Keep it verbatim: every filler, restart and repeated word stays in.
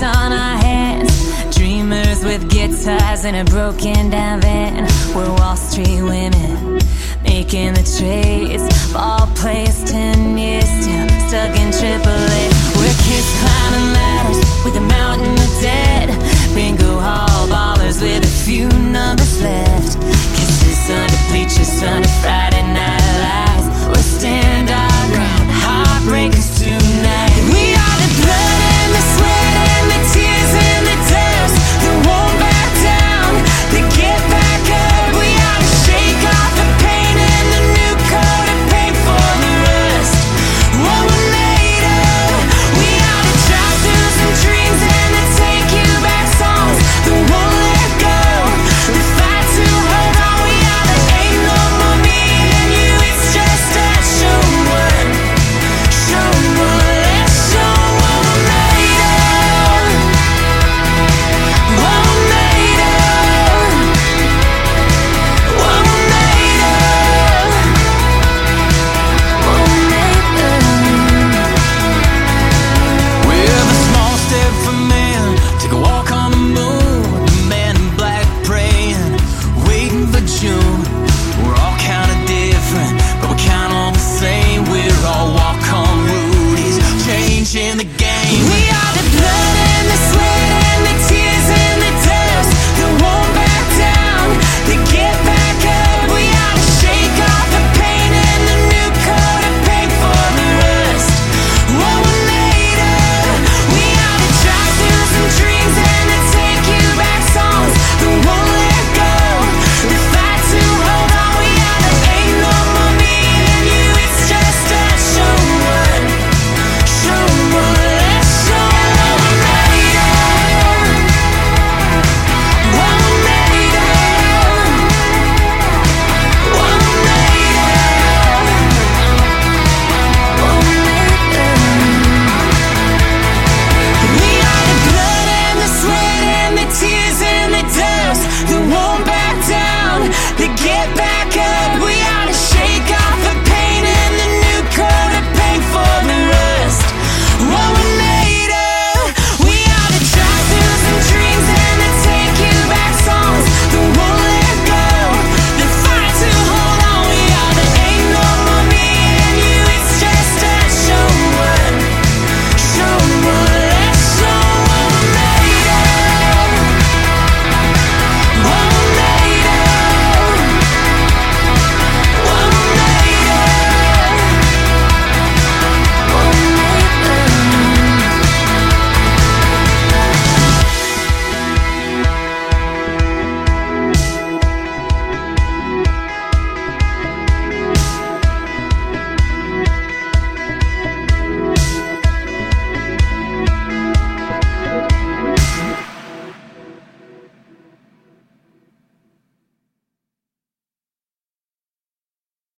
drinks on our hands, dreamers with guitars in a broken down van. We're Wall Street women making the trades, ball players ten years still stuck in triple A. We're kids climbing ladders with a mountain of dead, bingo hall ballers with a few numbers left, kisses under bleachers under